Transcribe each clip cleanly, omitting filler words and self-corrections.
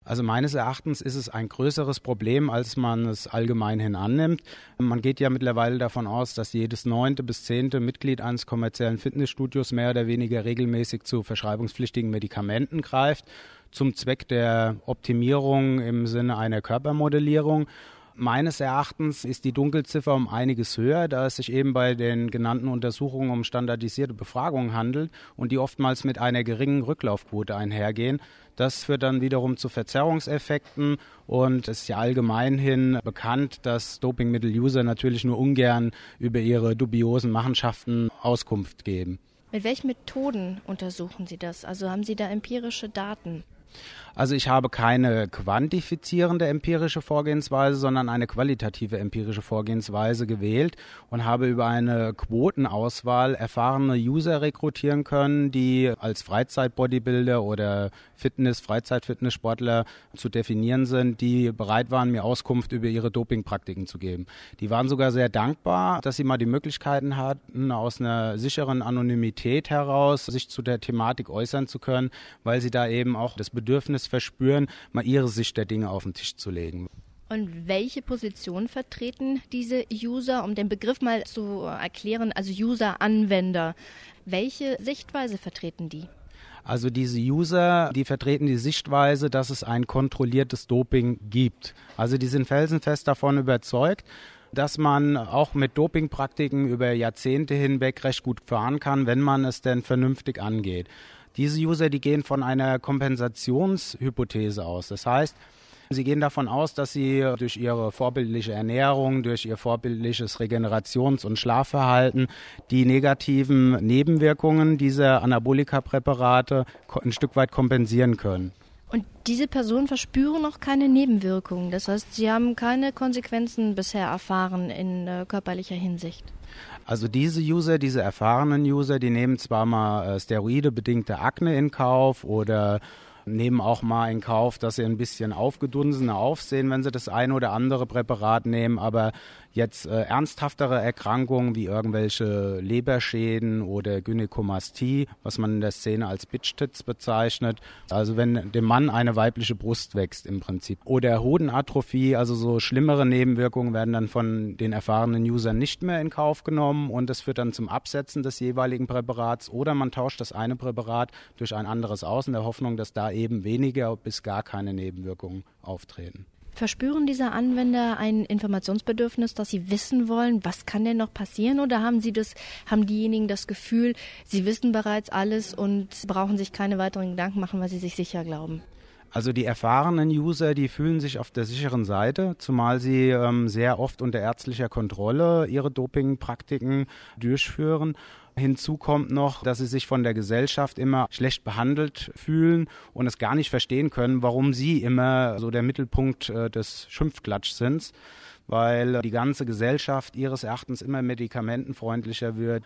Also meines Erachtens ist es ein größeres Problem, als man es allgemeinhin annimmt. Man geht ja mittlerweile davon aus, dass jedes 9. bis 10. Mitglied eines kommerziellen Fitnessstudios mehr oder weniger regelmäßig zu verschreibungspflichtigen Medikamenten greift, zum Zweck der Optimierung im Sinne einer Körpermodellierung. Meines Erachtens ist die Dunkelziffer um einiges höher, da es sich eben bei den genannten Untersuchungen um standardisierte Befragungen handelt und die oftmals mit einer geringen Rücklaufquote einhergehen. Das führt dann wiederum zu Verzerrungseffekten und es ist ja allgemeinhin bekannt, dass Dopingmittel-User natürlich nur ungern über ihre dubiosen Machenschaften Auskunft geben. Mit welchen Methoden untersuchen Sie das? Also haben Sie da empirische Daten? Also ich habe keine quantifizierende empirische Vorgehensweise, sondern eine qualitative empirische Vorgehensweise gewählt und habe über eine Quotenauswahl erfahrene User rekrutieren können, die als Freizeit-Bodybuilder oder Freizeit-Fitnesssportler zu definieren sind, die bereit waren, mir Auskunft über ihre Dopingpraktiken zu geben. Die waren sogar sehr dankbar, dass sie mal die Möglichkeiten hatten, aus einer sicheren Anonymität heraus sich zu der Thematik äußern zu können, weil sie da eben auch das Bedürfnis verspüren, mal ihre Sicht der Dinge auf den Tisch zu legen. Und welche Position vertreten diese User, um den Begriff mal zu erklären, also User, Anwender? Welche Sichtweise vertreten die? Also diese User, die vertreten die Sichtweise, dass es ein kontrolliertes Doping gibt. Also die sind felsenfest davon überzeugt, dass man auch mit Dopingpraktiken über Jahrzehnte hinweg recht gut fahren kann, wenn man es denn vernünftig angeht. Diese User, die gehen von einer Kompensationshypothese aus. Das heißt, sie gehen davon aus, dass sie durch ihre vorbildliche Ernährung, durch ihr vorbildliches Regenerations- und Schlafverhalten die negativen Nebenwirkungen dieser Anabolika-Präparate ein Stück weit kompensieren können. Und diese Personen verspüren noch keine Nebenwirkungen. Das heißt, sie haben keine Konsequenzen bisher erfahren in körperlicher Hinsicht. Also diese erfahrenen User, die nehmen zwar mal steroidebedingte Akne in Kauf oder nehmen auch mal in Kauf, dass sie ein bisschen aufgedunsener aussehen, wenn sie das eine oder andere Präparat nehmen, aber jetzt ernsthaftere Erkrankungen wie irgendwelche Leberschäden oder Gynäkomastie, was man in der Szene als Bitch-Tits bezeichnet, also wenn dem Mann eine weibliche Brust wächst im Prinzip. Oder Hodenatrophie, also so schlimmere Nebenwirkungen werden dann von den erfahrenen Usern nicht mehr in Kauf genommen und das führt dann zum Absetzen des jeweiligen Präparats oder man tauscht das eine Präparat durch ein anderes aus in der Hoffnung, dass da eben weniger bis gar keine Nebenwirkungen auftreten. Verspüren diese Anwender ein Informationsbedürfnis, dass sie wissen wollen, was kann denn noch passieren? Oder haben diejenigen das Gefühl, sie wissen bereits alles und brauchen sich keine weiteren Gedanken machen, weil sie sich sicher glauben? Also die erfahrenen User, die fühlen sich auf der sicheren Seite, zumal sie sehr oft unter ärztlicher Kontrolle ihre Dopingpraktiken durchführen. Hinzu kommt noch, dass sie sich von der Gesellschaft immer schlecht behandelt fühlen und es gar nicht verstehen können, warum sie immer so der Mittelpunkt des Schimpfklatschs sind, weil die ganze Gesellschaft ihres Erachtens immer medikamentenfreundlicher wird.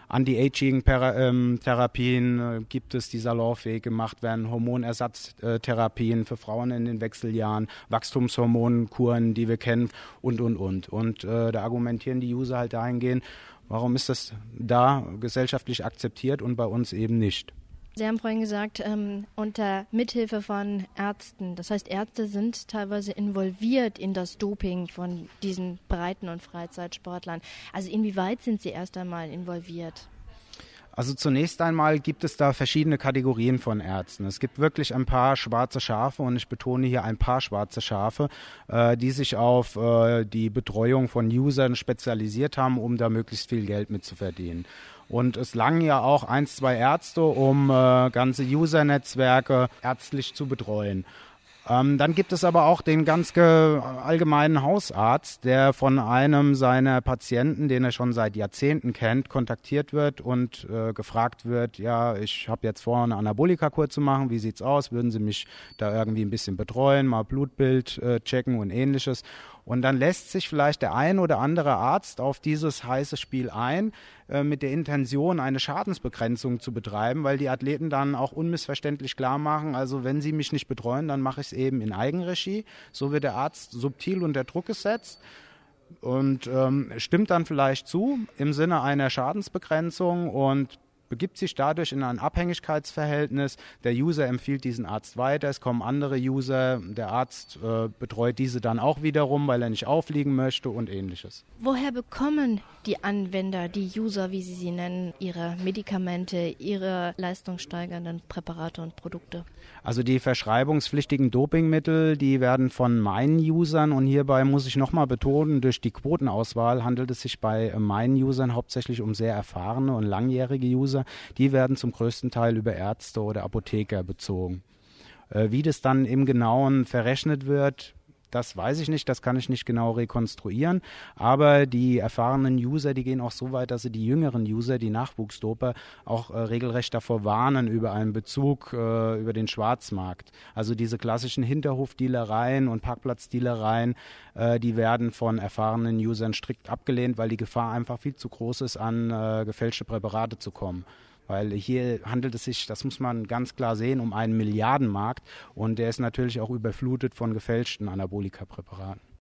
Anti-Aging-Therapien gibt es, die salonfähig gemacht werden, Hormonersatztherapien für Frauen in den Wechseljahren, Wachstumshormonkuren, die wir kennen und. Und da argumentieren die User halt dahingehend, warum ist das da gesellschaftlich akzeptiert und bei uns eben nicht? Sie haben vorhin gesagt, unter Mithilfe von Ärzten. Das heißt, Ärzte sind teilweise involviert in das Doping von diesen Breiten- und Freizeitsportlern. Also inwieweit sind sie erst einmal involviert? Also zunächst einmal gibt es da verschiedene Kategorien von Ärzten. Es gibt wirklich ein paar schwarze Schafe und ich betone hier ein paar schwarze Schafe, die sich auf die Betreuung von Usern spezialisiert haben, um da möglichst viel Geld mit zu verdienen. Und es langen ja auch 1, 2 Ärzte, um ganze User-Netzwerke ärztlich zu betreuen. Dann gibt es aber auch den ganz allgemeinen Hausarzt, der von einem seiner Patienten, den er schon seit Jahrzehnten kennt, kontaktiert wird und gefragt wird, ja, ich habe jetzt vor, eine Anabolika-Kur zu machen, wie sieht's aus? Würden Sie mich da irgendwie ein bisschen betreuen, mal Blutbild checken und ähnliches? Und dann lässt sich vielleicht der ein oder andere Arzt auf dieses heiße Spiel ein, mit der Intention, eine Schadensbegrenzung zu betreiben, weil die Athleten dann auch unmissverständlich klar machen, also wenn sie mich nicht betreuen, dann mache ich es eben in Eigenregie. So wird der Arzt subtil unter Druck gesetzt und stimmt dann vielleicht zu im Sinne einer Schadensbegrenzung und begibt sich dadurch in ein Abhängigkeitsverhältnis. Der User empfiehlt diesen Arzt weiter, es kommen andere User, der Arzt betreut diese dann auch wiederum, weil er nicht auffliegen möchte und ähnliches. Woher bekommen die Anwender, die User, wie Sie sie nennen, ihre Medikamente, ihre leistungssteigernden Präparate und Produkte? Also die verschreibungspflichtigen Dopingmittel, die werden von meinen Usern, und hierbei muss ich nochmal betonen, durch die Quotenauswahl handelt es sich bei meinen Usern hauptsächlich um sehr erfahrene und langjährige User. Die werden zum größten Teil über Ärzte oder Apotheker bezogen. Wie das dann im Genauen verrechnet wird, das weiß ich nicht, das kann ich nicht genau rekonstruieren, aber die erfahrenen User, die gehen auch so weit, dass sie die jüngeren User, die Nachwuchsdoper, auch regelrecht davor warnen über einen Bezug über den Schwarzmarkt. Also diese klassischen Hinterhofdealereien und Parkplatzdealereien, die werden von erfahrenen Usern strikt abgelehnt, weil die Gefahr einfach viel zu groß ist, an gefälschte Präparate zu kommen. Weil hier handelt es sich, das muss man ganz klar sehen, um einen Milliardenmarkt, und der ist natürlich auch überflutet von gefälschten Anabolika-Präparaten.